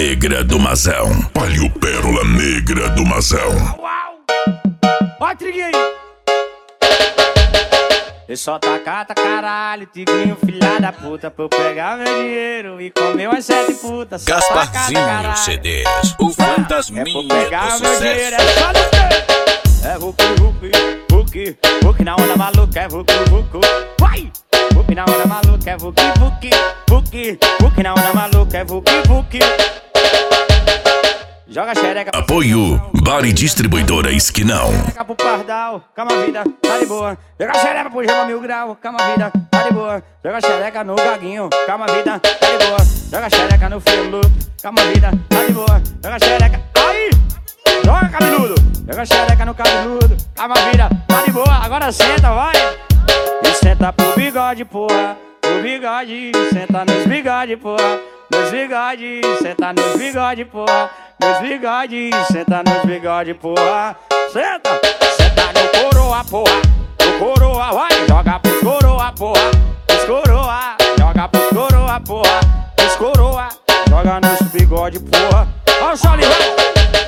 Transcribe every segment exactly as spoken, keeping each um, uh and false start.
Negra do Mazão. Palio Pérola Negra do Mazão. Uau! Ó a triguinha aí! Eu só tacata caralho, tigrinho filha da puta, pra eu pegar meu dinheiro e comer umas sete putas. Gasparzinho C Ds, o fantasminha é pra pegar do meu sucesso. dinheiro, é só no pé. É vuki, vuki, vuki, vuki na onda maluca, é vuki, vuki, vai! Vuki na onda maluca, é vuki, vuki, vuki, vuki na onda maluca, é vuki, vuki. Joga xereca. Apoio Bar e Distribuidora Esquinão. Xereca pro pardal, calma vida, tá de boa. Joga xereca pro Gema Mil Grau, calma vida, tá de boa. Joga xereca no Gaguinho, calma vida, tá de boa. Joga xereca no Felup, calma vida, tá de boa. Joga xereca, aí! Joga cabeludo, joga xereca no cabeludo, calma vida, tá de boa. Agora senta, vai! E senta pro bigode, porra, pro bigode. Senta nos bigode, porra, nos bigode. Senta nos bigode, porra, nos bigode. Senta nos bigode, porra. Senta, senta no coroa, porra, no coroa, vai. Joga pros coroa, porra, pros coroa. Joga pros coroa, porra, pros coroa. Joga nos bigode, porra. Ó o Charlie, vai!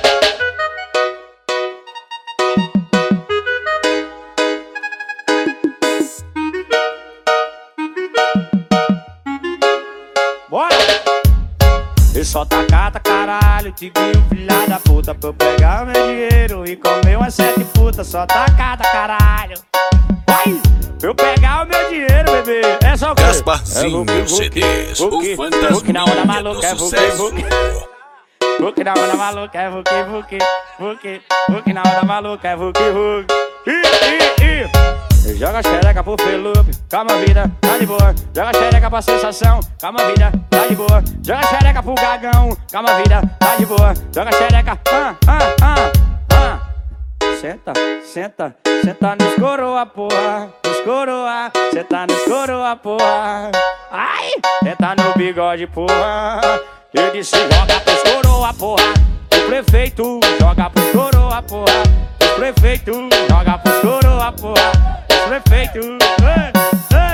Bora! Eu só tacata caralho, tigrinho filha da puta, pra eu pegar meu dinheiro e comer umas sete putas. Só tacata caralho, vai! Pra eu pegar o meu dinheiro, bebê. É só o que? Gasparzinho C Ds, o Vuki na onda maluca, fantasminha é do vuki, sucesso. vuki. Vuki na onda maluca, é vuki, vuki, vuki. Vuki na onda maluca, é vuki, vuki. Ih, ih, ih. Joga xereca pro Felup, calma vida, tá de boa. Joga xereca pra sensação, calma vida, tá de boa. Joga xereca pro Gagão, calma vida, tá de boa. Joga xereca, ah, ah, ah, ah. Senta, senta, senta nos coroa, porra, nos coroa. Senta nos coroa, porra. Ai, senta no bigode, porra. Eu disse joga pros coroa, porra. O prefeito joga pros coroa, porra. O prefeito joga pros coroa, porra. O prefeito, ei, ei.